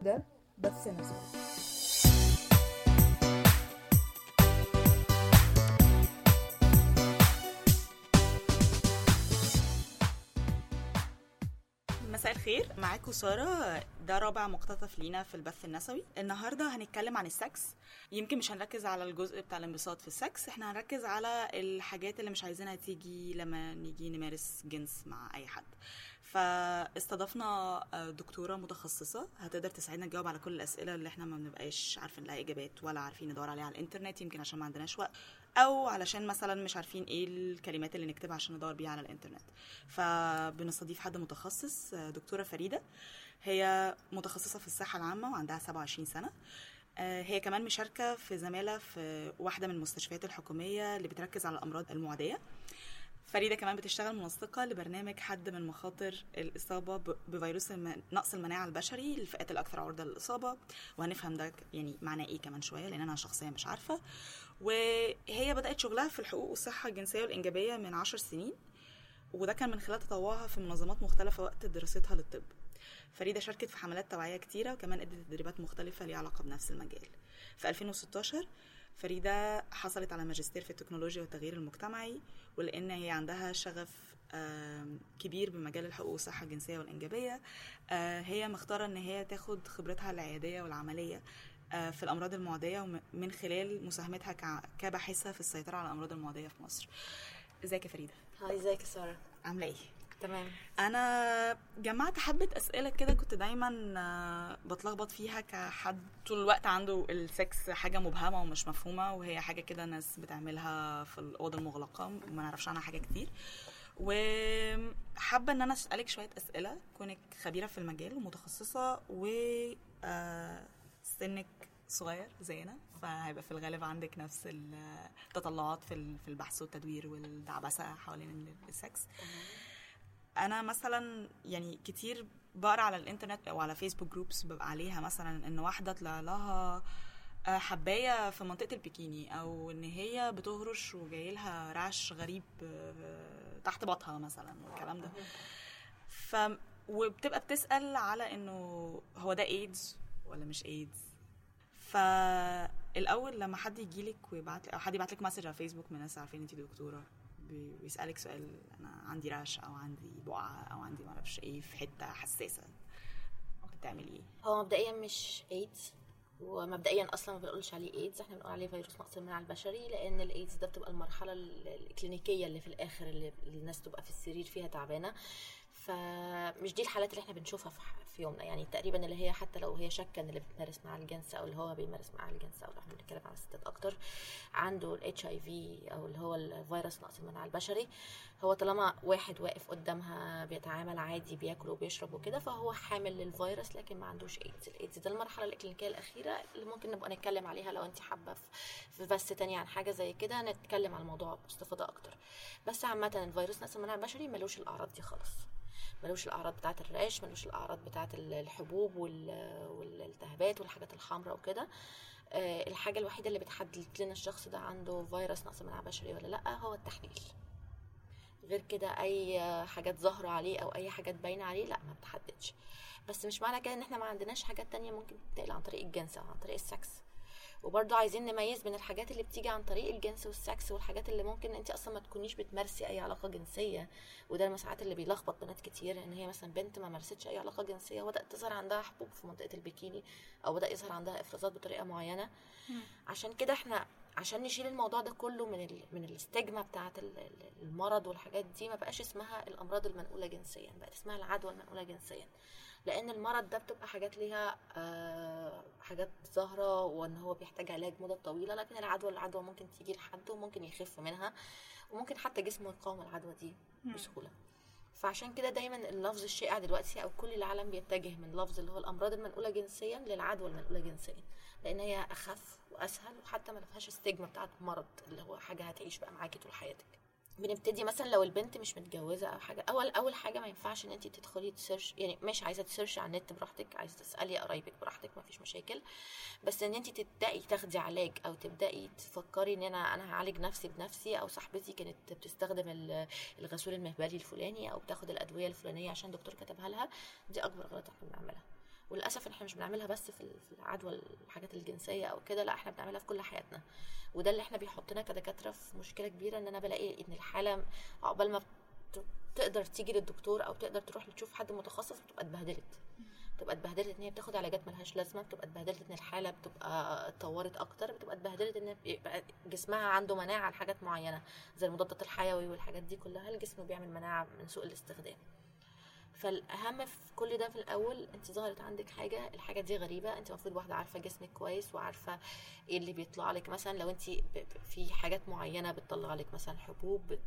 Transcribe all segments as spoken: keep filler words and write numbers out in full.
ده بث نسوي. مساء الخير، معاكم سارة. ده رابع مقتطف لينا في البث النسوي. النهاردة هنتكلم عن السكس. يمكن مش هنركز على الجزء بتاع الانبساط في السكس، احنا هنركز على الحاجات اللي مش عايزينها تيجي لما نيجي نمارس جنس مع اي حد. فاستضفنا دكتورة متخصصة هتقدر تساعدنا نجاوب على كل الأسئلة اللي احنا ما بنبقاش عارفين لها إجابات ولا عارفين ندور عليها على الإنترنت، يمكن عشان ما عندناش وقت أو علشان مثلا مش عارفين ايه الكلمات اللي نكتبها عشان ندور بيها على الإنترنت. فبنستضيف حد متخصص، دكتورة فريدة. هي متخصصة في الصحة العامة وعندها سبعة وعشرين سنة. هي كمان مشاركة في زمالة في واحدة من المستشفيات الحكومية اللي بتركز على الأمراض المعدية. فريدة كمان بتشتغل منسقة لبرنامج حد من مخاطر الإصابة بفيروس نقص المناعة البشري للفئات الأكثر عرضة للإصابة، وهنفهم ده يعني معناه إيه كمان شوية لأن أنا شخصيا مش عارفة. وهي بدأت شغلها في الحقوق والصحة الجنسية والإنجابية من عشر سنين، وده كان من خلال تطوعها في منظمات مختلفة وقت دراستها للطب. فريدة شاركت في حملات توعية كتيرة وكمان ادت تدريبات مختلفة ليها علاقة بنفس المجال. في ألفين وستاشر فريدة حصلت على ماجستير في التكنولوجيا والتغيير المجتمعي، ولأن هي عندها شغف كبير بمجال الحقوق والصحة الجنسية والإنجابية، هي مختارة أن هي تاخد خبرتها العيادية والعملية في الأمراض المعدية من خلال مساهمتها كباحثة في السيطرة على الأمراض المعدية في مصر. ازيك يا فريدة؟ هاي، ازيك يا سارة؟ عاملة ايه؟ تمام. انا جمعت حبة اسئلة كده كنت دايما بتلخبط فيها كحد طول الوقت عنده السكس حاجة مبهمة ومش مفهومة، وهي حاجة كده ناس بتعملها في الأوضة المغلقة وما نعرفش عنها حاجة كتير. وحابة ان انا اسألك شوية اسئلة كونك خبيرة في المجال ومتخصصة و سنك صغير زينا، فهيبقى في الغالب عندك نفس التطلعات في في البحث والتدوير والدعبسة حوالين السكس. انا مثلا يعني كتير بقرا على الانترنت او على فيسبوك جروبس ببقى عليها مثلا ان واحده طلع لها حبايه في منطقه البيكيني، او ان هي بتهرش وجاي لها رعش غريب تحت بطها مثلا والكلام ده. ف وبتبقى بتسال على انه هو ده ايدز ولا مش ايدز. فالاول لما حد يجيلك ويبعت او حد يبعت لك مسج على فيسبوك من ناس عارفين انت دكتوره بيسألك سؤال، أنا عندي رعش أو عندي بقعة أو عندي معرفش إيه في حتة حساسة، ممكن تعمل إيه؟ هو مبدئيا مش ايدز، ومبدئيا أصلا ما بنقولش عليه ايدز، احنا بنقول عليه فيروس نقص المناعة البشري، لأن الايدز ده بتبقى المرحلة الكلينيكية اللي في الآخر اللي الناس تبقى في السرير فيها تعبانة. فمش دي الحالات اللي احنا بنشوفها في يومنا، يعني تقريبا اللي هي حتى لو هي شكا اللي بتمارس مع الجنس او اللي هو بيمارس مع الجنس، او احنا بنتكلم على الستات اكتر عنده الاتش اي في او اللي هو الفيروس نقص المناعه البشري. هو طالما واحد واقف قدامها بيتعامل عادي بياكل وبيشرب وكده فهو حامل للفيروس لكن ما عندوش ايدز. الايدز ده المرحله الكلينيكيه الاخيره اللي ممكن نبقى نتكلم عليها لو انت حابه في بس تاني عن حاجه زي كده نتكلم على الموضوع باستفاضه اكتر. بس عامه الفيروس نقص المناعه البشري ملوش الاعراض دي خالص، ملوش الاعراض بتاعه الرعش، ملوش الاعراض بتاعه الحبوب والالتهابات والحاجات الحمراء وكده. أه الحاجه الوحيده اللي بتحدد لنا الشخص ده عنده فيروس نقص مناعه بشري ولا لا هو التحليل. غير كده اي حاجات ظاهره عليه او اي حاجات باينه عليه لا ما بتحددش. بس مش معنى كده ان احنا ما عندناش حاجات تانية ممكن تنتقل عن طريق الجنس او عن طريق السكس. وبرضو عايزين نميز بين الحاجات اللي بتيجي عن طريق الجنس والسكس والحاجات اللي ممكن انت اصلا ما تكونيش بتمارسي اي علاقه جنسيه. وده المساعات اللي بيلخبط بنات كتير، ان هي مثلا بنت ما مارستش اي علاقه جنسيه وبدات تظهر عندها حبوب في منطقه البيكيني او بدا يظهر عندها افرازات بطريقه معينه. عشان كده احنا عشان نشيل الموضوع ده كله من ال من الاستجمة بتاعه المرض والحاجات دي ما بقاش اسمها الامراض المنقوله جنسيا، بقت اسمها العدوى المنقوله جنسيا. لان المرض ده بتبقى حاجات ليها آه حاجات ظاهره وان هو بيحتاج علاج مده طويله، لكن العدوى العدوى ممكن تيجي لحد وممكن يخف منها وممكن حتى جسمه يقاوم العدوى دي بسهوله. فعشان كده دايما اللفظ الشائع دلوقتي او كل العالم بيتجه من لفظ اللي هو الامراض المنقوله جنسيا للعدوى المنقوله جنسيا، لان هي اخف واسهل وحتى ما فيهاش استجمة بتاعه مرض اللي هو حاجه هتعيش بقى معاكي طول حياتك. بنبتدي مثلا لو البنت مش متجوزه او حاجه، اول اول حاجه ما ينفعش ان انت تدخلي تسيرش، يعني مش عايزه تسيرش على النت براحتك، عايزه تسالي قرايبك براحتك ما فيش مشاكل. بس ان انت تبداي تاخدي علاج او تبداي تفكري ان انا انا هعالج نفسي بنفسي، او صاحبتي كانت بتستخدم الغسول المهبلي الفلاني او بتاخد الادويه الفلانيه عشان دكتور كتبها لها، دي اكبر غلط احنا بنعملها. وللاسف احنا مش بنعملها بس في في العدوى الحاجات الجنسيه او كده، لا احنا بنعملها في كل حياتنا. وده اللي احنا بيحطنا كدكاتره في مشكله كبيره، ان انا بلاقي ان الحاله عقبال ما تقدر تيجي للدكتور او تقدر تروح تشوف حد متخصص بتبقى اتبهدلت بتبقى اتبهدلت ان هي بتاخد علاجات ملهاش لازمه، بتبقى اتبهدلت ان الحاله بتبقى اتطورت اكتر، بتبقى اتبهدلت ان بيبقى جسمها عنده مناعه لحاجات معينه زي المضادات الحيوي والحاجات دي كلها، الجسم بيعمل مناعه من سوء الاستخدام. فالاهم في كل ده في الاول انت ظهرت عندك حاجه، الحاجه دي غريبه، انت المفروض واحده عارفه جسمك كويس وعارفه ايه اللي بيطلع لك. مثلا لو انت في حاجات معينه بتطلع لك مثلا حبوب،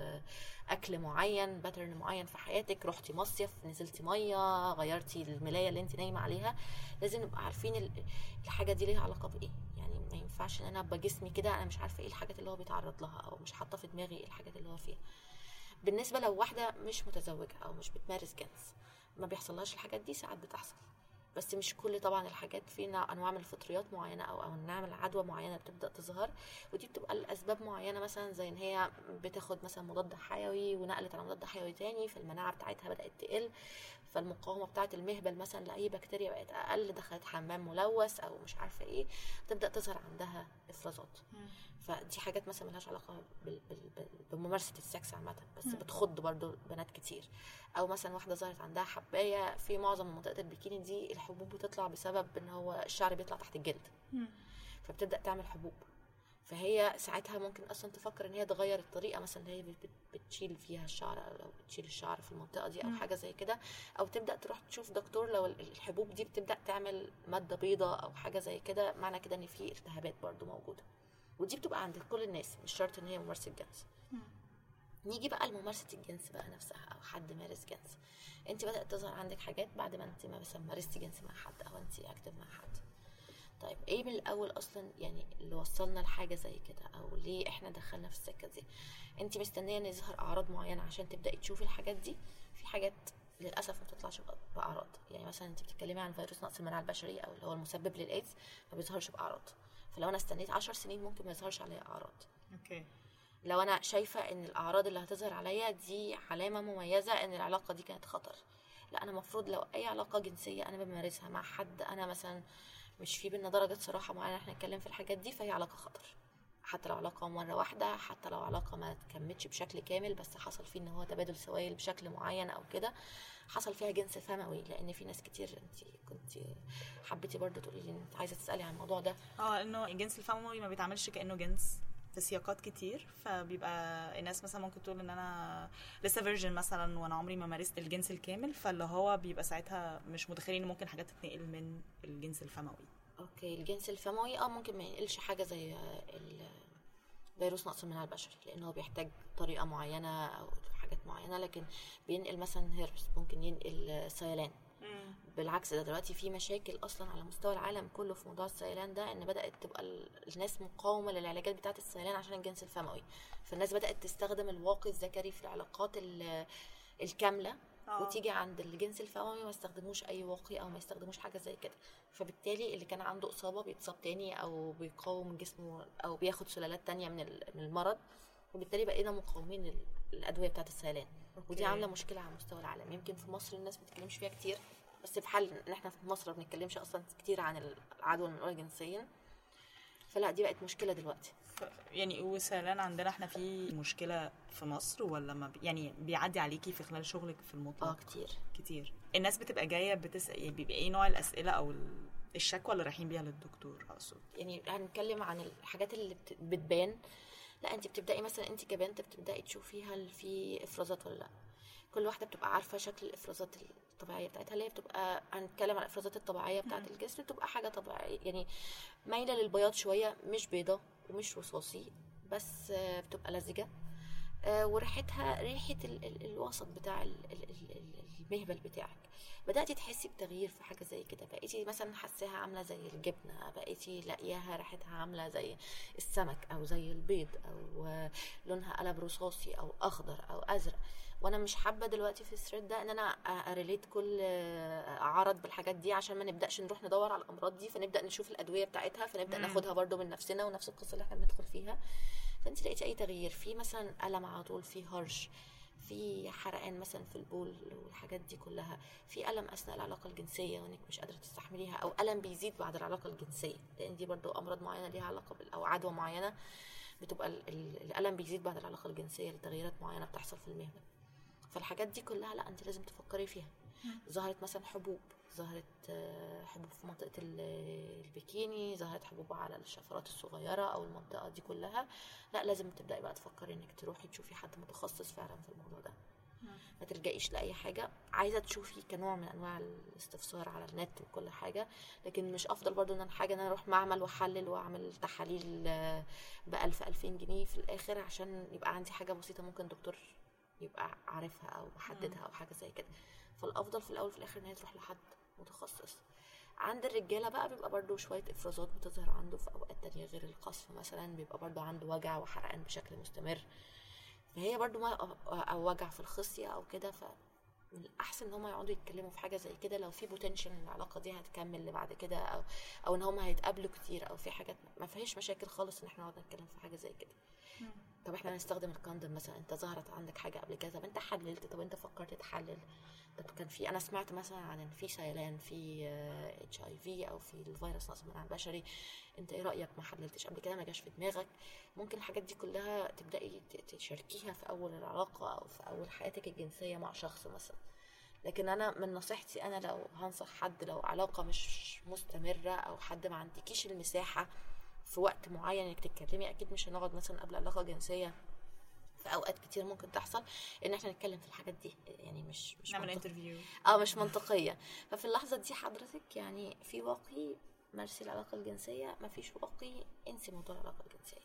اكل معين، باترن معين في حياتك، رحتي مصيف، نزلتي ميه، غيرتي الملايه اللي انت نايمه عليها، لازم نبقى عارفين الحاجه دي ليها علاقه بايه. يعني ما ينفعش ان انا ابقى جسمي كده انا مش عارفه ايه الحاجات اللي هو بيتعرض لها او مش حاطه في دماغي ايه الحاجات اللي هو فيها. بالنسبه لو واحده مش متزوجه او مش بتمارس جنس ما بيحصلهاش الحاجات دي، ساعات بتحصل بس مش كل طبعا الحاجات. في انواع من الفطريات معينه او او نعمل عدوى معينه بتبدا تظهر، ودي بتبقى الاسباب معينه، مثلا زي ان هي بتاخد مثلا مضاد حيوي ونقلت على مضاد حيوي تاني فالمناعه بتاعتها بدات تقل، فالمقاومه بتاعه المهبل مثلا لاي بكتيريا بقت اقل، دخلت حمام ملوث او مش عارفه ايه، تبدا تظهر عندها افرازات. فدي حاجات مثلا ملهاش علاقه بال... بال... بممارسه السكس عامه، بس بتخض برضو بنات كتير. او مثلا واحده ظهرت عندها حبايه، في معظم منطقه البيكيني دي الحبوب بتطلع بسبب ان هو الشعر بيطلع تحت الجلد، فبتبدا تعمل حبوب، فهي ساعتها ممكن اصلا تفكر ان هي تغير الطريقه مثلا اللي هي بتشيل فيها الشعر او بتشيل الشعر في المنطقه دي او م. حاجه زي كده، او تبدا تروح تشوف دكتور لو الحبوب دي بتبدا تعمل ماده بيضاء او حاجه زي كده، معنى كده ان في التهابات برضو موجوده. ودي بتبقى عند كل الناس، مش شرط ان هي ممارسه جنس. م. نيجي بقى لممارسه الجنس بقى نفسها، او حد مارس جنس، انت بدات تظهر عندك حاجات بعد ما انت مثلا مارستي جنس مع حد او انت اكتف مع حد. طيب ايه من الاول اصلا يعني اللي وصلنا لحاجه زي كده، او ليه احنا دخلنا في السكه دي؟ انت مستنيه ان يظهر اعراض معينه عشان تبداي تشوفي الحاجات دي؟ في حاجات للاسف ما بتطلعش باعراض، يعني مثلا انت بتتكلمي عن فيروس نقص المناعه البشري او اللي هو المسبب للايدز، ما بيظهرش باعراض، فلو انا استنيت عشر سنين ممكن ما يظهرش عليا اعراض. اوكي. لو انا شايفه ان الاعراض اللي هتظهر عليا دي علامه مميزه ان العلاقه دي كانت خطر، لا انا المفروض لو اي علاقه جنسيه انا بمارسها مع حد انا مثلا مش في بينا درجه صراحه معينه احنا نتكلم في الحاجات دي، فهي علاقه خطر، حتى لو علاقه مره واحده، حتى لو علاقه ما تكملتش بشكل كامل بس حصل فيه ان هو تبادل سوائل بشكل معين او كده، حصل فيها جنس فموي. لان في ناس كتير، انت كنت حبيتي برضو تقولي لي انت عايزه تسالي عن الموضوع ده. اه انه الجنس الفموي ما بيتعاملش كانه جنس في سياقات كتير، فبيبقى الناس مثلا ممكن تقول ان انا لسه فيرجن مثلا وانا عمري ما مارست الجنس الكامل، فاللي هو بيبقى ساعتها مش متخيلين ان ممكن حاجات تتنقل من الجنس الفموي. اوكي. الجنس الفموي اه ممكن ما ينقلش حاجه زي فيروس نقص المناعه البشري لانه هو بيحتاج طريقه معينه او حاجات معينه، لكن بينقل مثلا هيربس، ممكن ينقل سيلان. بالعكس ده دلوقتي في مشاكل اصلا على مستوى العالم كله في موضوع السيلان ده، ان بدات تبقى الناس مقاومه للعلاجات بتاعه السيلان عشان الجنس الفموي، فالناس بدات تستخدم الواقي الذكري في العلاقات الكامله أوه. وتيجي عند الجنس الفموي ما يستخدموش اي واقي او ما يستخدموش حاجه زي كده، فبالتالي اللي كان عنده اصابه بيتصاب تاني او بيقاوم جسمه او بياخد سلالات تانية من المرض، وبالتالي بقينا مقاومين الادويه بتاعه السيلان. ودي عامله مشكله على مستوى العالم. يمكن في مصر الناس ما بتتكلمش فيها كتير، بس في حال ان احنا في مصر ما بنتكلمش اصلا كتير عن العدوى المنقوله جنسيا، فلا دي بقت مشكله دلوقتي. يعني وسيلان عندنا احنا في مشكله في مصر ولا ما بي يعني بيعدي عليكي في خلال شغلك في المطلق؟ اه كتير كتير. الناس بتبقى جايه بتسال بيبقى ايه نوع الاسئله او الشكوى اللي رايحين بيها للدكتور؟ اقصد يعني هنتكلم عن الحاجات اللي بتبان. لا انت بتبداي مثلا انت كبنت بتبداي تشوفي هل في افرازات ولا لا. كل واحده بتبقى عارفه شكل الافرازات الطبيعيه بتاعتها، اللي هي بتبقى هنتكلم عن الافرازات الطبيعيه بتاعه الجسم، بتبقى حاجه طبيعيه يعني مايله للبياض شويه، مش بيضه ومش رصاصي، بس بتبقى لزجه وريحتها ريحه ال ال الوسط بتاع ال ال المهبل بتاعك. بداتي تحسي بتغيير في حاجه زي كده، بقيتي مثلا حاساها عامله زي الجبنه، بقيتي لاقياها ريحتها عامله زي السمك او زي البيض، او لونها قلب رصاصي او اخضر او ازرق. وانا مش حابه دلوقتي في الثريد ده ان انا اريليت كل عرض بالحاجات دي عشان ما نبداش نروح ندور على الامراض دي، فنبدا نشوف الادويه بتاعتها، فنبدا مم. ناخدها برضو من نفسنا، ونفس القصه اللي احنا بندخل فيها. فانت لقيتي اي تغيير في مثلا الم على طول، في هرش، في حرقان مثلا في البول والحاجات دي كلها، في الم اثناء العلاقه الجنسيه وانك مش قادره تستحمليها، او الم بيزيد بعد العلاقه الجنسيه، لان دي برضو امراض معينه ليها علاقه بال- او عدوى معينه بتبقى ال- ال- الالم بيزيد بعد العلاقه الجنسيه لتغييرات معينه بتحصل في المهبل. فالحاجات دي كلها لا انت لازم تفكري فيها. ظهرت مثلا حبوب، ظهرت آه، حبوب في منطقه ال- البيكيني، ظهرت حبوب على الشفرات الصغيره او المنطقه دي كلها، لا لازم تبداي بقى تفكري انك تروحي تشوفي حد متخصص فعلا في الموضوع ده. ما تلجئيش لاي حاجه. عايزه تشوفي كنوع من انواع الاستفسار على النت وكل حاجه، لكن مش افضل برضو ان انا حاجه ان انا اروح معمل واحلل واعمل تحاليل ب ألف ألفين جنيه في الاخر عشان يبقى عندي حاجه بسيطه ممكن دكتور يبقى عارفها او محددها او حاجه زي كده. فالافضل في الاول وفي الاخر ان هي تروح لحد متخصص. عند الرجاله بقى بيبقى برضو شويه افرازات بتظهر عنده في اوقات تانية غير القصف، مثلا بيبقى برضو عنده وجع وحرقان بشكل مستمر، فهي برضو ما او وجع في الخصيه او كده. ف من الاحسن ان هم يقعدوا يتكلموا في حاجه زي كده لو في بوتنشال ان العلاقه دي هتكمل لبعد كده، او او ان هم هيتقابلوا كتير، او في حاجات ما فيهاش مشاكل خالص ان احنا نقعد نتكلم في حاجه زي كده. طب احنا هنستخدم الكوندوم مثلا، انت ظهرت عندك حاجه قبل كده، طب انت حللت، طب انت فكرت تحلل، طب كان في، انا سمعت مثلا عن ان في سيلان في اتش اي في او في الفيروس نقص المناعه البشري، انت ايه رايك؟ ما حللتش قبل كده؟ ما جاش في دماغك؟ ممكن الحاجات دي كلها تبداي تشاركيها في اول العلاقه او في اول حياتك الجنسيه مع شخص مثلا. لكن انا من نصيحتي انا لو هنصح حد، لو علاقه مش مستمره او حد ما عندكيش المساحه في وقت معين انك تتكلمي، اكيد مش هنقعد مثلا قبل علاقه جنسيه في اوقات كتير ممكن تحصل ان احنا نتكلم في الحاجات دي، يعني مش مش نعمل منطق... انترفيو اه مش منطقيه. ففي اللحظه دي حضرتك يعني في واقي مارسي العلاقه الجنسيه، ما فيش واقي انسي موضوع العلاقه الجنسيه.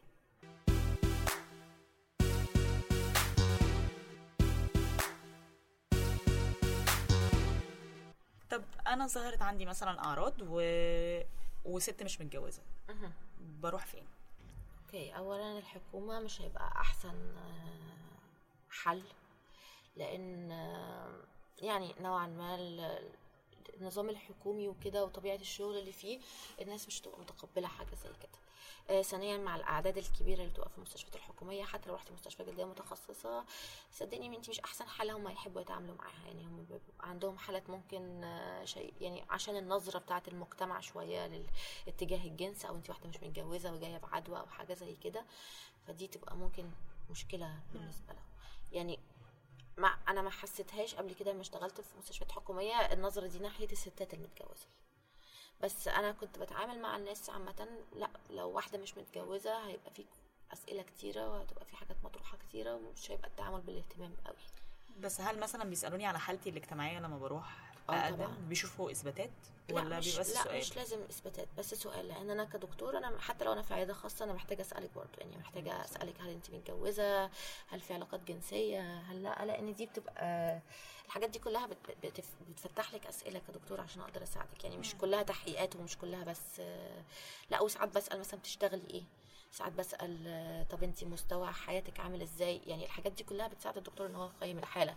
طب انا ظهرت عندي مثلا اعراض و... وست مش متجوزه، مه. بروح فين؟ اوكي، اولا الحكومه مش هيبقى احسن آه، حل، لان آه، يعني نوعا ما ال- النظام الحكومي وكده وطبيعه الشغل اللي فيه الناس مش هتبقى متقبله حاجه زي كده. آه، ثانيا مع الاعداد الكبيره اللي بتبقى في المستشفيات الحكوميه، حتى لو رحتي مستشفى جلديه متخصصه صدقني انت مش احسن حاله هم يحبوا يتعاملوا معاها. يعني هم بيبقى عندهم حالات ممكن آه، شيء يعني عشان النظره بتاعه المجتمع شويه للاتجاه الجنس، او انت واحده مش متجوزه وجايه بعدوى او حاجه زي كده، فدي تبقى ممكن مشكله بالنسبه لهم. يعني ما انا ما حسيتهاش قبل كده لما اشتغلت في مستشفيات حكوميه النظره دي ناحيه الستات المتجوزه، بس انا كنت بتعامل مع الناس عامه. لا لو واحده مش متجوزه هيبقى في اسئله كتيره وهتبقى في حاجات مطروحه كتيره ومش هيبقى التعامل بالاهتمام قوي. بس هل مثلا بيسالوني على حالتي الاجتماعيه لما بروح اه اقدم؟ طبعا. بيشوفوا اثباتات لا ولا مش بيبقى بس لا سؤال؟ مش لازم اثباتات، بس سؤال. لان انا كدكتور انا حتى لو انا في عياده خاصه انا محتاجه اسالك برضه، يعني محتاجه اسالك هل انت متجوزه، هل في علاقات جنسيه، هل لا، لان دي بتبقى الحاجات دي كلها بت- بتف- بتفتح لك اسئله كدكتور عشان اقدر اساعدك. يعني مش كلها تحقيقات ومش كلها بس لا. وساعات بسال مثلا بتشتغلي ايه، ساعات بسال طب انت مستوى حياتك عامل ازاي، يعني الحاجات دي كلها بتساعد الدكتور ان هو يقيم الحاله.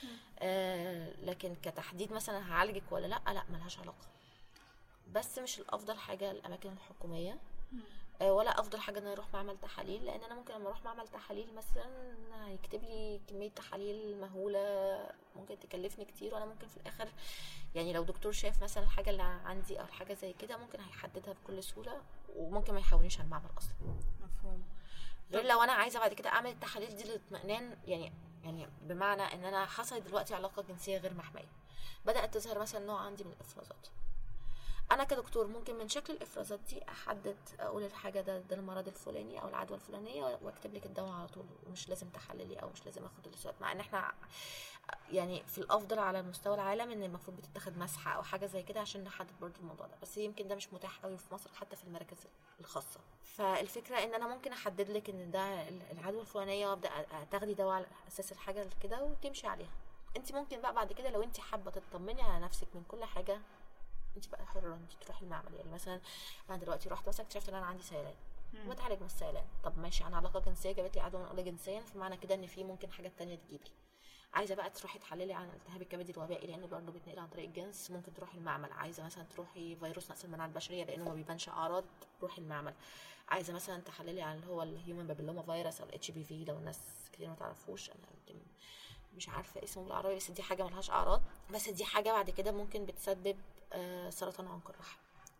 آه لكن كتحديد مثلا هعالجك ولا لا، لا ملهاش علاقه. بس مش الافضل حاجه الاماكن الحكوميه آه ولا افضل حاجه ان انا اروح معمل تحاليل، لان انا ممكن لما اروح معمل تحاليل مثلا هيكتب لي كميه تحاليل مهوله ممكن تكلفني كتير، وانا ممكن في الاخر يعني لو دكتور شاف مثلا الحاجه اللي عندي او حاجه زي كده ممكن هيحددها بكل سهوله وممكن ما يحولنيش على المعمل اصلا. مفهوم. غير لو انا عايزه بعد كده اعمل التحاليل دي للاطمئنان، يعني يعني بمعنى ان انا حصلت دلوقتي علاقه جنسيه غير محميه، بدات تظهر مثلا نوع عندي من الافرازات، انا كدكتور ممكن من شكل الافرازات دي احدد اقول الحاجه ده ده المرض الفلاني او العدوى الفلانيه واكتب لك الدواء على طول، ومش لازم تحللي او مش لازم اخد الاسوات. مع ان احنا يعني في الافضل على مستوى العالم ان المفروض بتتاخد مسحه او حاجه زي كده عشان نحدد برضو الموضوع ده، بس يمكن ده مش متاح قوي في مصر حتى في المراكز الخاصه. فالفكره ان انا ممكن احدد لك ان ده العدوى الفلانيه وابدا تاخدي دواء على اساس الحاجه كده وتمشي عليها. انت ممكن بقى بعد كده لو انت حابه تطمني على نفسك من كل حاجه انت بقى حره انت تروحي المعمل. يعني مثلا انا دلوقتي رحت مثلا اكتشفت ان انا عندي سيلان واتعالج من السيلان، طب ماشي انا علاقه جنسيه جابت لي عدوى منقوله جنسيا، فمعنى كده ان في ممكن حاجات تانية تجيلي. عايزه بقى تروحي تحللي عن التهاب الكبد الوبائي لانه برضه بيتنقل عن طريق الجنس، ممكن تروحي المعمل. عايزه مثلا تروحي فيروس نقص المناعه البشريه لانه ما بيبانش اعراض، روحي المعمل. عايزه مثلا تحللي عن اللي هو الهيومن بابيلوما فيروس او الاتش بي في، لو الناس كتير ما تعرفوش انا مش عارفه اسمه بالعربي، بس دي حاجه ملهاش اعراض، بس دي حاجه بعد كده ممكن بتسبب آه سرطان عنق الرحم.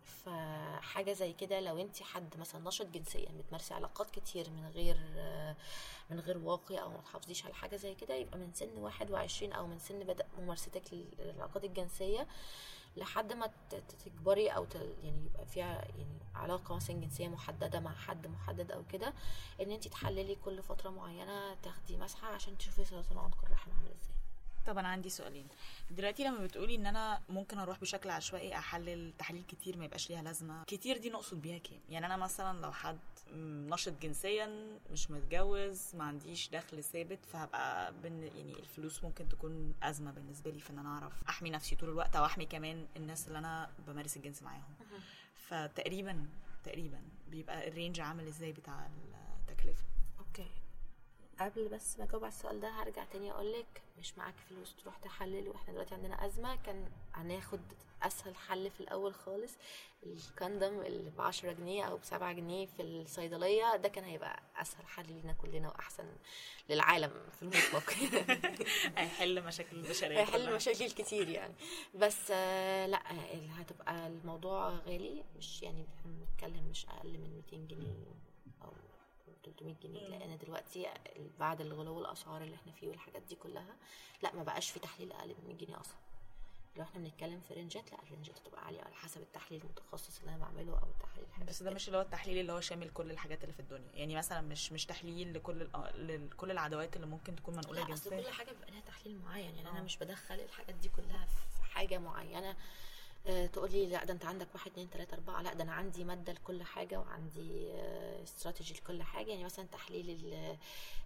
فحاجه زي كده لو انت حد مثلا نشط جنسيا بتمارسي علاقات كتير من غير آه من غير واقي او ما تحافظيش على حاجه زي كده، يبقى من سن واحد وعشرين او من سن بدء ممارستك للعلاقات الجنسيه لحد ما تكبري او يعني يبقى فيها يعني علاقه مثلا جنسيه محدده مع حد محدد او كده، ان انت تحللي كل فتره معينه تاخدي مسحه عشان تشوفي سرطان عنق الرحم عامل ازاي. طب انا عندي سؤالين دلوقتي. لما بتقولي ان انا ممكن اروح بشكل عشوائي احلل تحاليل كتير ما يبقاش ليها لازمه، كتير دي نقصد بيها كام؟ يعني انا مثلا لو حد نشط جنسيا مش متجوز ما عنديش دخل ثابت، فهبقى بن يعني الفلوس ممكن تكون ازمه بالنسبه لي في ان انا اعرف احمي نفسي طول الوقت او احمي كمان الناس اللي انا بمارس الجنس معاهم. فتقريبا تقريبا بيبقى الرينج عامل ازاي بتاع التكلفه؟ اوكي، قبل بس ما اجاوب على السؤال ده هرجع تاني اقول لك مش معاك فلوس تروح تحلل واحنا دلوقتي عندنا ازمه، كان هناخد اسهل حل في الاول خالص، الكندم اللي ب عشرة جنيه او ب سبعة جنيه في الصيدليه، ده كان هيبقى اسهل حل لينا كلنا واحسن للعالم في المطلق. هيحل مشاكل البشريه، هيحل مشاكل كتير يعني. بس لا هتبقى الموضوع غالي، مش يعني بنتكلم مش اقل من مئتين جنيه او ثلاثمية جنيه، لان دلوقتي بعد الغلو الاسعار اللي احنا فيه والحاجات دي كلها لا ما بقاش في تحليل اقل من مية جنيه اصلا. لو احنا بنتكلم في رينجات، لا الرينجات هتبقى عاليه على حسب التحليل المتخصص اللي انا بعمله او التحليل الحاجات. بس ده مش اللي هو التحليل اللي هو شامل كل الحاجات اللي في الدنيا، يعني مثلا مش مش تحليل لكل لكل العدوات اللي ممكن تكون منقوله جنسيا. لا اصل كل حاجه بيبقى لها تحليل معين، يعني أوه. انا مش بدخل الحاجات دي كلها في حاجه معينه أه تقولي لا ده انت عندك واحد اتنين تلاته اربعه، لا ده انا عندي ماده لكل حاجه وعندي أه استراتيجي لكل حاجه. يعني مثلا تحليل ال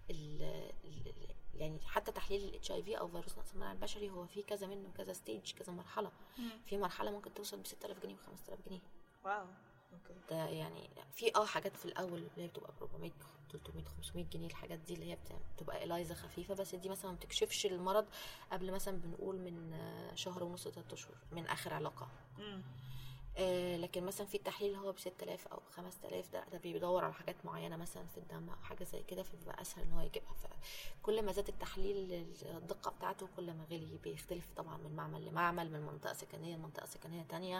ال يعني حتى تحليل الاتش اي في او فيروس نقص المناعه البشري هو فيه كذا منه كذا ستيج كذا مرحله. مم. في مرحله ممكن توصل ب ستة آلاف جنيه و خمسة آلاف جنيه. واو اوكي. ده يعني في اه حاجات في الاول اللي هي بتبقى ب أربعمية تلتمية خمسمية جنيه، الحاجات دي اللي هي بتبقى الايزا خفيفه، بس دي مثلا ما بتكشفش المرض قبل مثلا بنقول من شهر ونص ثلاثة اشهر من اخر علاقه. امم آه لكن مثلا في التحليل اللي هو ب ستة آلاف او خمسة آلاف ده ده بيدور على حاجات معينه مثلا في الدم او حاجه زي كده، فبيبقى اسهل ان هو يجيبها. فكل ما زاد التحليل الدقه بتاعته كل ما غلي، بيختلف طبعا من معمل لمعمل، من منطقه سكنيه لمنطقه سكنيه تانية.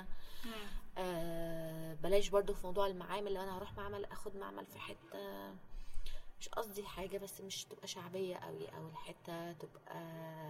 آه بلاش برضو في موضوع المعامل، لو انا هروح معمل اخد معمل في حته مش قصدي حاجه بس مش تبقى شعبيه قوي، او الحته تبقى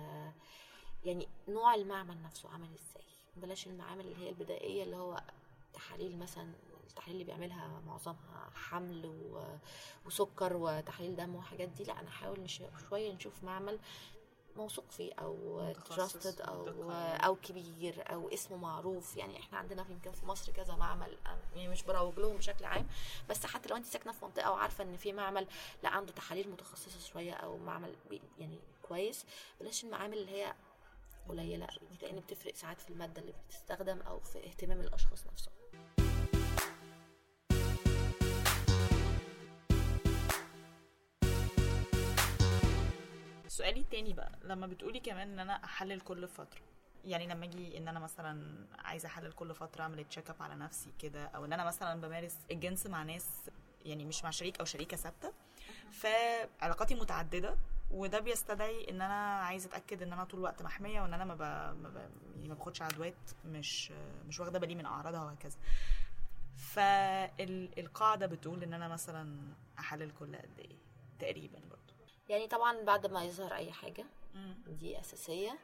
يعني نوع المعمل نفسه عامل ازاي. بلاش المعامل اللي هي البدائيه اللي هو تحاليل مثلا التحاليل اللي بيعملها معظمها حمل وسكر وتحليل دم وحاجات دي، لا انا احاول شويه نشوف معمل موثوق فيه او تراستد او او كبير او اسمه معروف. يعني احنا عندنا في يمكن في مصر كذا معمل، يعني مش بروج لهم بشكل عام، بس حتى لو انت ساكنه في منطقه وعارفه ان في معمل لا عنده تحاليل متخصصه شويه او معمل يعني كويس، بلاش المعامل اللي هي قليله، لان بتفرق ساعات في الماده اللي بتستخدم او في اهتمام الاشخاص نفسهم. سؤالي التاني بقى، لما بتقولي كمان ان انا احلل كل فتره، يعني لما اجي ان انا مثلا عايزه احلل كل فتره اعمل تشيك اب على نفسي كده، او ان انا مثلا بمارس الجنس مع ناس يعني مش مع شريك او شريكه ثابته، فعلاقاتي متعدده، وده بيستدعي ان انا عايزه اتاكد ان انا طول الوقت محميه وان انا ما ب... ما, ب... يعني ما باخدش عدوات مش مش واخده بالي من اعراضها وهكذا. فالقاعده بتقول ان انا مثلا احلل كل قد ايه تقريبا برضه؟ يعني طبعا بعد ما يظهر اي حاجه دي اساسيه،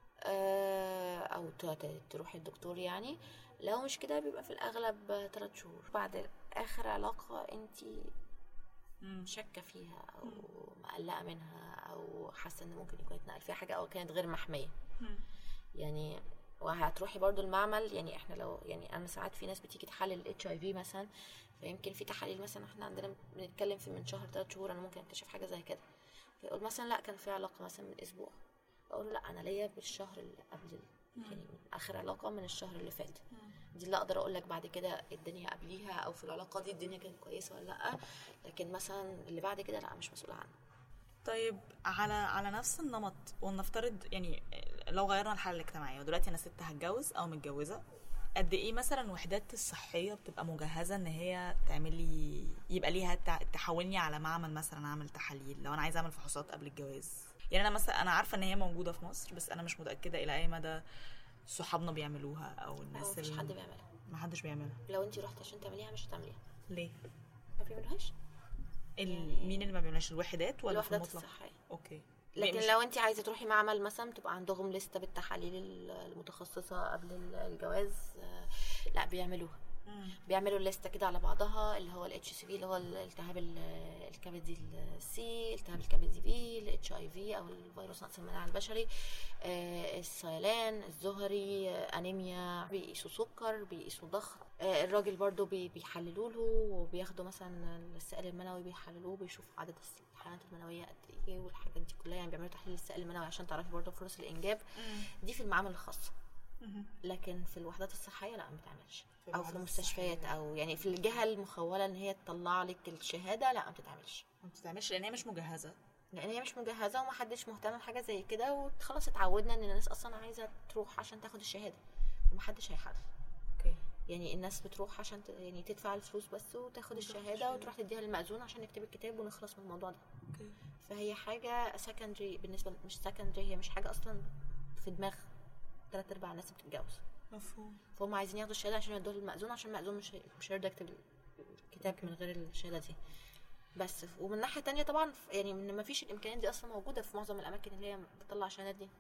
او تروح الدكتور. يعني لو مش كده بيبقى في الاغلب ثلاث شهور بعد اخر علاقه انت شاكه فيها او مقلقه منها او حاسه ان ممكن يكون اتنقل فيها حاجه او كانت غير محميه. يعني وهتروحي برضو المعمل. يعني احنا لو يعني انا ساعات في ناس بتيجي تحلل الاتش اي في مثلا، فيمكن في تحاليل مثلا احنا عندنا بنتكلم في من شهر ثلاث شهور انا ممكن اكتشف حاجه زي كده، فيقول مثلا لا كان في علاقه مثلا من اسبوع، اقول له لا انا ليا بالشهر اللي قبل يعني من اخر علاقه من الشهر اللي فات، دي اللي اقدر اقول لك بعد كده الدنيا قبليها او في العلاقه دي الدنيا كانت كويسه ولا لا، لكن مثلا اللي بعد كده لا مش مسؤوله عنه. طيب على على نفس النمط، ونفترض يعني لو غيرنا الحاله الاجتماعيه ودلوقتي انا ست هتجوز او متجوزه، قد ايه مثلا وحدات الصحيه بتبقى مجهزه ان هي تعمل لي يبقى ليها تحولني على معمل مثلا اعمل تحاليل لو انا عايزه اعمل فحوصات قبل الجواز؟ يعني انا مثلا انا عارفه ان هي موجوده في مصر، بس انا مش متاكده الى اي مدى صحابنا بيعملوها او الناس اللي مفيش حد بيعملها. ما حدش بيعملها. لو انت رحت عشان تعمليها مش هتعمليها. ليه؟ ما بيعملوهاش. يعني مين اللي ما بيعملش؟ الوحدات ولا الوحدات في المطلق؟ الصحيه. اوكي. لكن لو انت عايزه تروحي معمل مثلا بتبقى عندهم لسته بالتحاليل المتخصصه قبل الجواز، لا بيعملوها. مم. بيعملوا الليسته كده على بعضها، اللي هو الاتش سي في اللي هو الالتهاب الكبدي السي، التهاب الكبدي بي، الاتش اي في او الفيروس نقص المناعه البشري، السيلان الزهري، انيميا، بيقيسوا سكر، بيقيسوا ضغط. الراجل برضو بيحللوا له وبياخدوا مثلا السائل المنوي بيحللوه، بيشوفوا عدد الحيوانات المنويه قد ايه والحاجات دي كلها. يعني بيعملوا تحليل السائل المنوي عشان تعرفي برضو فرص الانجاب. مم. دي في المعامل الخاصه. مم. لكن في الوحدات الصحيه لا ما بتعملش، او في المستشفيات او يعني في الجهه المخوله ان هي تطلع لك الشهاده، لا ما بتتعملش. ما بتتعملش لان هي مش مجهزه. لان هي مش مجهزه ومحدش مهتم بحاجه زي كده، وخلاص اتعودنا ان الناس اصلا عايزه تروح عشان تاخد الشهاده، ومحدش هيحرف. اوكي. يعني الناس بتروح عشان ت... يعني تدفع الفلوس بس وتاخد الشهاده وتروح تديها للمأذون عشان يكتب الكتاب ونخلص من الموضوع ده. اوكي. فهي حاجه سكندري بالنسبه، مش سكندري، هي مش حاجه اصلا في دماغ ثلاث ارباع الناس بتتجوز. مفهوم. فهم عايزين ياخدوا الشهاده عشان يدوها للمأذون، عشان المأذون مش مش هيرضى يكتب الكتاب من غير الشهاده دي بس. ومن ناحيه تانية طبعا يعني ما فيش الامكانيات دي اصلا موجوده في معظم الاماكن اللي هي بتطلع الشهادات دي.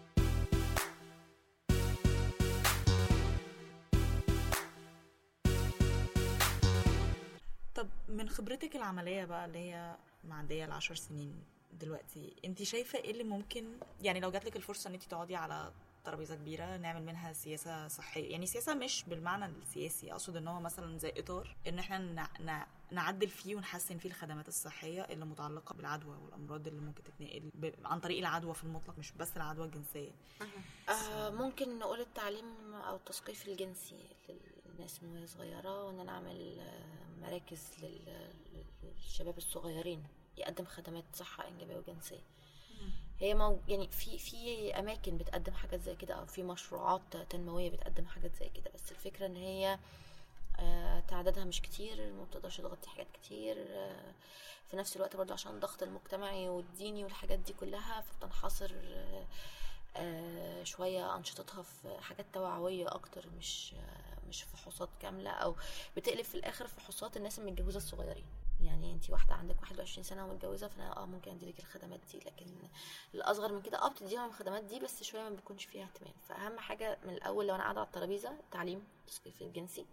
طب من خبرتك العمليه بقى اللي هي معديه العشر سنين دلوقتي، انت شايفه ايه اللي ممكن، يعني لو جاتلك الفرصه ان انت تقعدي على ترابيزه كبيره نعمل منها سياسه صحيه، يعني سياسه مش بالمعنى السياسي، اقصد ان هو مثلا زي اطار ان احنا نعدل فيه ونحسن فيه الخدمات الصحيه اللي متعلقه بالعدوى والامراض اللي ممكن تتنقل عن طريق العدوى في المطلق، مش بس العدوى الجنسيه. آه ممكن نقول التعليم او التثقيف الجنسي للناس من وهي صغيره، وان انا اعمل مراكز للشباب الصغيرين يقدم خدمات صحه انجابيه وجنسيه. هي مو يعني في في اماكن بتقدم حاجات زي كده، او في مشروعات تنمويه بتقدم حاجات زي كده، بس الفكره ان هي آه تعدادها مش كتير، ما بتقدرش تغطي حاجات كتير. آه في نفس الوقت برضو عشان الضغط المجتمعي والديني والحاجات دي كلها، فبتنحصر آه آه شويه انشطتها في حاجات توعويه اكتر، مش آه مش فحوصات كامله، او بتقلب في الاخر فحوصات الناس المتجوزه الصغيرين. يعني انتي واحده عندك واحد وعشرين سنه ومتجوزه، فانا اه ممكن اديلك الخدمات دي، لكن الاصغر من كده اه بتديهم الخدمات دي بس شويه ما بيكونش فيها اهتمام. فاهم حاجه من الاول لو انا قاعده على الترابيزه، تعليم التثقيف الجنسي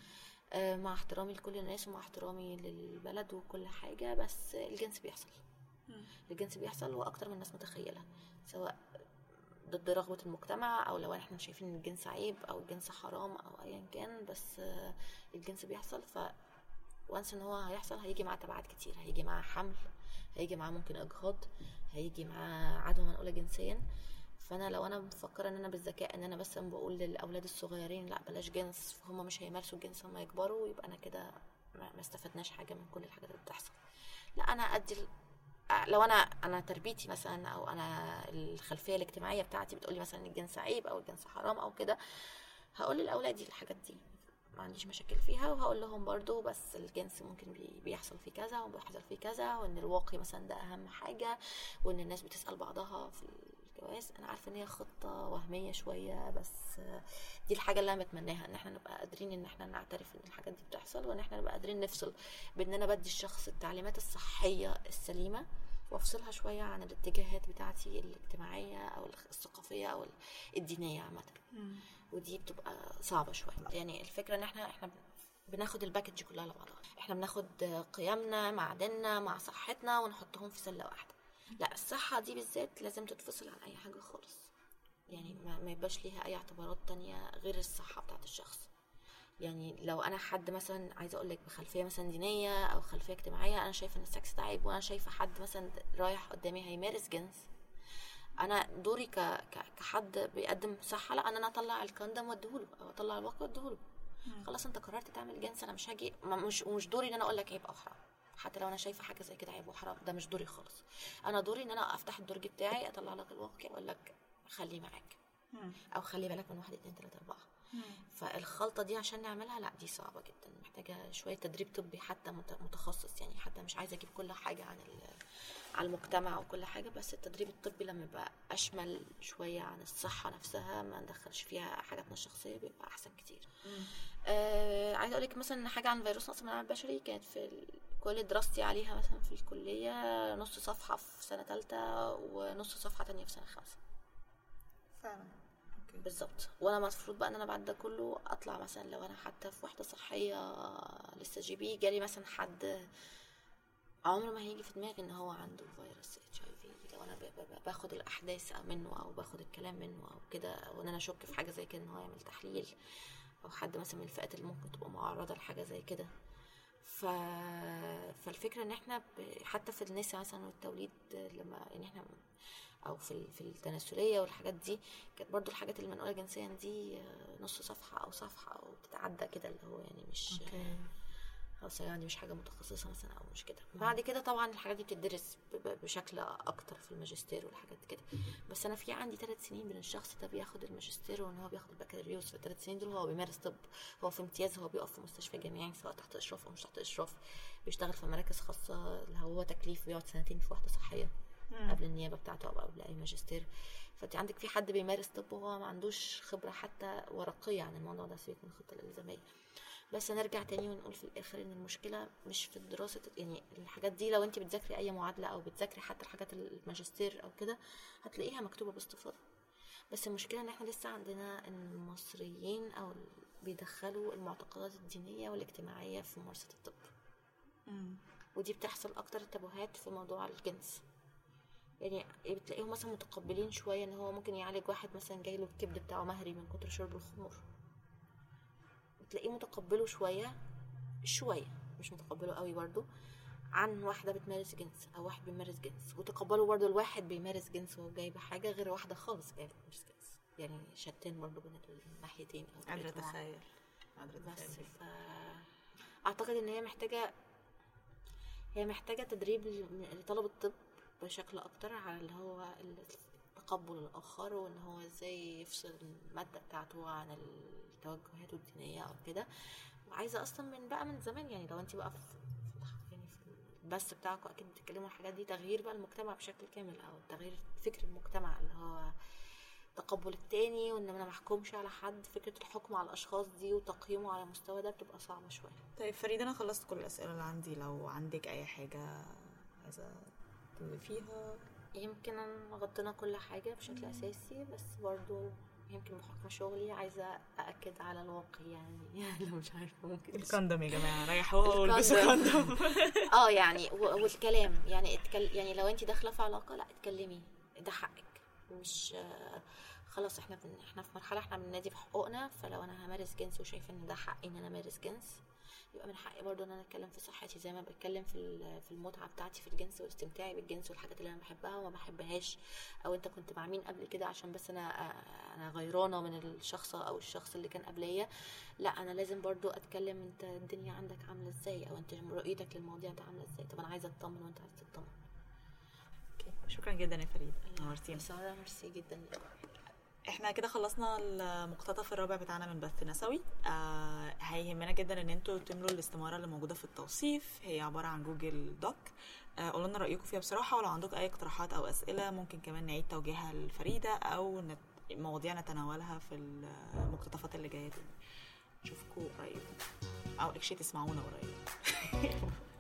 آه مع احترامي لكل الناس ومع احترامي للبلد وكل حاجه، بس الجنس بيحصل. مم. الجنس بيحصل واكتر من الناس متخيله، سواء ضد رغبه المجتمع او لو احنا شايفين ان الجنس عيب او الجنس حرام او ايا كان، بس آه الجنس بيحصل. ف وانس ان هو هيحصل هيجي معاه تبعات كتير، هيجي معاه حمل، هيجي معاه ممكن اجهاض، هيجي معاه عدوى منقوله جنسيا. فانا لو انا مفكره ان انا بالذكاء ان انا بس بقول للاولاد الصغيرين لا بلاش جنس، فهم مش هيمارسوا الجنس لما يكبروا، يبقى انا كده ما استفدناش حاجه من كل الحاجات اللي بتحصل. لا انا ادي لو انا انا تربيتي مثلا او انا الخلفيه الاجتماعيه بتاعتي بتقولي مثلا الجنس عيب او الجنس حرام او كده، هقول لاولادي الحاجات دي ما عنديش مشاكل فيها، وهقول لهم برضو بس الجنس ممكن بي بيحصل فيه كذا وبيحصل فيه كذا، وان الواقي مثلا ده اهم حاجه، وان الناس بتسال بعضها في الجواز. انا عارفه ان هي خطه وهميه شويه، بس دي الحاجه اللي انا بتمناها، ان احنا نبقى قادرين ان احنا نعترف ان الحاجات دي بتحصل، وان احنا نبقى قادرين نفصل بان انا بدي الشخص التعليمات الصحيه السليمه وافصلها شويه عن الاتجاهات بتاعتي الاجتماعيه او الثقافيه او الدينيه عامه. ودي بتبقى صعبه شويه. يعني الفكره ان احنا احنا بناخد الباكج كلها على بعضها، احنا بناخد قيمنا مع ديننا مع صحتنا ونحطهم في سله واحده. لا الصحه دي بالذات لازم تتفصل عن اي حاجه خالص، يعني ما يبقاش ليها اي اعتبارات تانية غير الصحه بتاعت الشخص. يعني لو انا حد مثلا عايزه اقول لك بخلفيه مثلا دينيه او خلفيه اجتماعيه، انا شايفه ان السكس ده عيب، وانا شايفه حد مثلا رايح قدامي هيمارس جنس، انا دوري ك... ك... كحد بيقدم صحه لا ان انا اطلع الكوندوم واديهوله او اطلع الواقي واديهوله. خلاص انت قررت تعمل جنس، انا مش هاجي مش مش دوري ان انا اقول لك عيب او حرام، حتى لو انا شايفه حاجه زي كده عيب وحرام، ده مش دوري خالص. انا دوري ان انا افتح الدرج بتاعي، اطلع لك الواقي، اقول لك خليه معاك او خلي بالك من واحد اتنين تلاته اربعه. فالخلطه دي عشان نعملها لا دي صعبه جدا، محتاجه شويه تدريب طبي حتى متخصص يعني. حتى مش عايزه اجيب كل حاجه عن على المجتمع وكل حاجه، بس التدريب الطبي لما يبقى اشمل شويه عن الصحه نفسها، ما ندخلش فيها حاجاتنا الشخصيه، بيبقى احسن كتير. آه عايزه اقول لك مثلا حاجه عن فيروس نقص المناعه البشري كانت في كل دراستي عليها مثلا في الكليه نص صفحه في سنه ثالثه ونص صفحه تانية في سنه خمسة فعلا. بالظبط. وانا المفروض بقى ان انا بعد ده كله اطلع مثلا لو انا حتى في وحده صحيه لسه جي بي جالي مثلا حد عمره ما هيجي في دماغي ان هو عنده فيروس اتش اي في، لو انا باخد الاحداث منه او باخد الكلام منه او كده، وان انا اشك في حاجه زي كده ان هو يعمل تحليل، او حد مثلا من الفئات اللي ممكن تبقى معرضه لحاجه زي كده. ف... فالفكره ان احنا ب... حتى في النساء مثلا والتوليد، لما يعني احنا او في في التناسليه والحاجات دي، كانت برضو الحاجات اللي منقوله جنسيا دي نص صفحه او صفحه او تتعدى كده، اللي هو يعني مش أوكي. خلاص يعني مش حاجه متخصصه مثلا او مش كده. بعد كده طبعا الحاجات دي بتدرس بشكل اكتر في الماجستير والحاجات كده. بس انا في عندي ثلاث سنين بين الشخص ده بياخد الماجستير وان هو بياخد البكالوريوس، في الثلاث سنين دول هو بيمارس طب، هو في امتياز، هو بيقف في مستشفى جامعي سواء تحت اشراف او مش تحت اشراف، بيشتغل في مراكز خاصه اللي هو تكليف، بيقعد سنتين في وحده صحيه قبل النيابه بتاعته او قبل اي ماجستير. فانت عندك في حد بيمارس طب وهو ما عندوش خبره حتى ورقيه عن الموضوع ده، سيبك من الخطه الالزاميه. بس نرجع تاني ونقول في الاخر ان المشكله مش في الدراسه، يعني الحاجات دي لو انت بتذاكري اي معادله او بتذاكري حتى الحاجات الماجستير او كده هتلاقيها مكتوبه باستفاضه. بس المشكله ان احنا لسه عندنا المصريين او بيدخلوا المعتقدات الدينيه والاجتماعيه في ممارسه الطب. مم. ودي بتحصل اكتر التبوهات في موضوع الجنس، يعني بتلاقيهم مثلا متقبلين شويه ان هو ممكن يعالج واحد مثلا جاي له الكبد بتاعه مهري من كتر شرب الخمور، بتلاقيه متقبله شويه شويه مش متقبله قوي برضو عن واحده بتمارس جنس او واحد بيمارس جنس، وتقبلوا برضو الواحد بيمارس جنس وهو جايبه حاجه غير واحده خالص جايبه بتمارس جنس، يعني شتان برضو بين الناحيتين. او قادره اتخيل بس ف... اعتقد ان هي محتاجه هي محتاجه تدريب لطلب الطب بشكل اكتر على اللي هو تقبل الاخر، وان هو ازاي يفصل الماده بتاعته عن التوجهات الدينيه او كده. وعايزه اصلا من بقى من زمان، يعني لو انت بقى في يعني في البث بتاعكم اكيد بتتكلموا الحاجات دي، تغيير بقى المجتمع بشكل كامل او تغيير فكر المجتمع اللي هو تقبل التاني، وان انا ما احكمش على حد. فكره الحكم على الاشخاص دي وتقييمه على مستوى ده بتبقى صعبه شويه. طيب فريدة، انا خلصت كل الاسئله اللي عندي، لو عندك اي حاجه عايزه تضيفيها. يمكن غطينا كل حاجه بشكل اساسي، بس برضو يمكن بحكم شغلي عايزه ااكد على الواقع، يعني لو مش عارفه ممكن الكوندوم يا جماعه، ريحوها والبسوا كوندوم. اه يعني والكلام، يعني اتكل... يعني لو انت داخله في علاقه لا اتكلمي، ده حقك. مش آه خلاص احنا بن... احنا في مرحله احنا بننادي بحقوقنا، فلو انا همارس جنس وشايفه ان ده حقي ان انا امارس جنس، يبقى من حقي برضو ان انا اتكلم في صحتي زي ما بتكلم في في المتعه بتاعتي في الجنس واستمتاعي بالجنس والحاجات اللي انا بحبها وما بحبهاش، او انت كنت مع مين قبل كده عشان بس انا انا غيرانه من الشخص او الشخص اللي كان قبليه. لا انا لازم برضو اتكلم انت الدنيا عندك عامله ازاي، او انت رؤيتك للمواضيع ده عامله ازاي. طب انا عايزه اطمن وانت عايزه تطمن. اوكي، شكرا جدا يا فريدة، نورتينا. ساره ميرسي جدا. احنا كده خلصنا المقتطف الرابع بتاعنا من بث نسوي. آه هيهمنا جدا ان انتوا تملوا الاستماره اللي موجوده في التوصيف، هي عباره عن جوجل دوك. آه قولوا لنا رايكم فيها بصراحه، ولو عندكم اي اقتراحات او اسئله ممكن كمان نعيد توجيهها لفريده، او نت... مواضيع نتناولها في المقتطفات اللي جايه. نشوفكم قريب، او اكشي تسمعونا قريب.